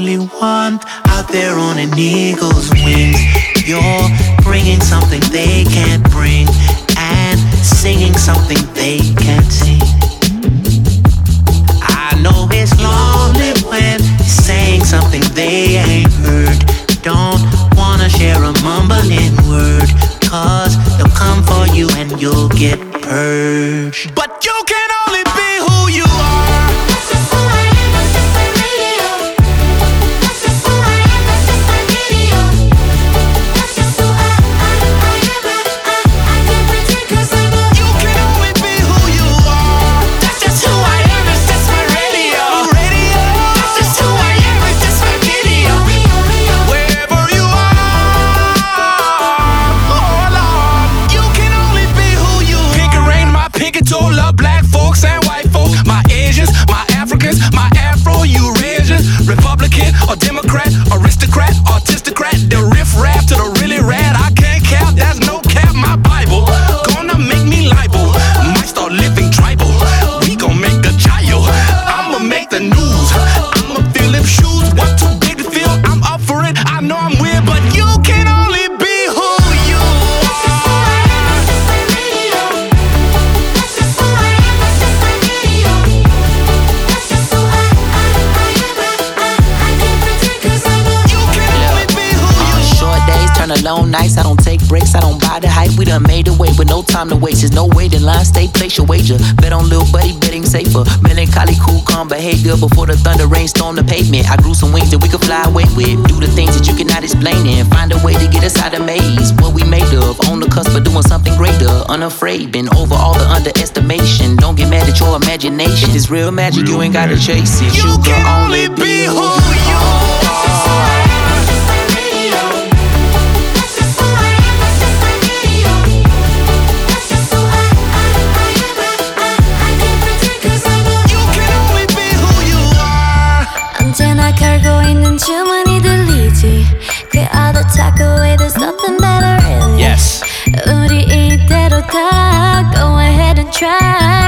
only one out there on an eagle's wings. You're bringing something they can't bring and singing something they can't sing. I know it's lonely when you're saying something they ain't heard. Don't wanna share a mumbling word, cause they'll come for you and you'll get purged. But you can only be who you are. That's just who I am, that's just my radio. That's just who I am, that's just my video. That's just who I am, I can't pretend cause I know. You can only be who you are. That's just who I am, it's just my radio. That's just who I am, it's just my video. Wherever you are, oh Lord, you can only be who you are. Pink and rain, my pinky toe, love black folks and white folks, my Asians, my Africans, my Afro-Eurasians, Republican or Democrat, aristocrat, artistocrat, the riff-raff to the really rad. I can't cap, there's no cap, my Bible gonna make me liable. Might start living tribal, we gon' make the child. I'ma make the news, I'ma fill them shoes. What too big to feel, I'm up for it. I know I'm weird, but you can only be who you That's just who I am, that's just my radio. That's just who I am, that's just my video. That's just who I am, I can't pretend cause I know. You can only be who you are. Short days turn to long nights. I don't take breaks, I don't buy the hype. We done made a way with no time to waste. There's no wait in line, stay, place your wager. Bet on little buddy, betting safer. Melancholy, cool, calm behavior. Before the thunder rain storm the pavement, I grew some wings that we could fly away with. Do the things that you cannot explain and find a way to get us out of maze. What we made of, on the cusp of doing something greater. Unafraid, been over all the underestimation. Don't get mad at your imagination. If it's real magic, you ain't gotta chase it. You can only be who you are. That's just who I am, that's just my radio. That's just who I am, that's just my video. That's just who I can't pretend cause I know. You can only be who you are. 언제나 걸고 있는 주문이 들리지. 그 other talk away, there's nothing better really. Yes. 우리 이대로 다 go ahead and try.